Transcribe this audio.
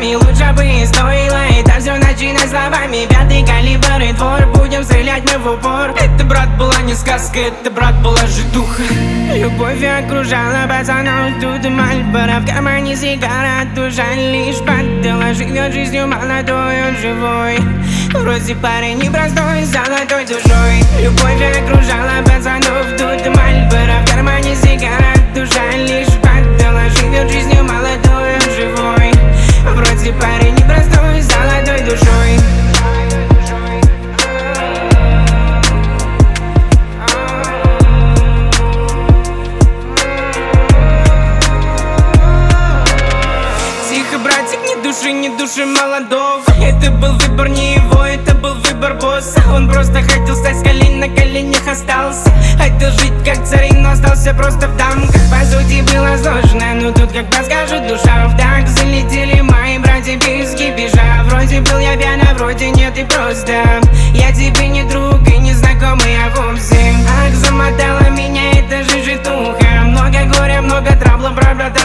словами, лучше бы и стоило это все начинать словами. Пятый калибр и двор, будем стрелять мы в упор. Это, брат, была не сказка, это, брат, была житуха. Любовь окружала пацанов, тут Мальборо, в кармане сигара, душа лишь поддела. Живет жизнью молодой, он живой, вроде парень непростой, золотой душой. Любовь окружала пацанов, тут Мальборо, в кармане сигара, душа лишь поддела. Живет жизнью молодой, он живой, вроде парень непростой, золотой душой. Братик, не души молодого. Это был выбор не его, это был выбор босса. Он просто хотел стать с колен, на коленях остался. Хотел жить как царь, но остался просто в дамках. По сути было сложно, но тут как подскажет душа. В так залетели мои братья без кипиша. Вроде был я пьяна, вроде нет и просто. Я тебе не друг и не знакомый, а вовсе. Ах, замотала меня эта же житуха. Много горя, много трабла, правда.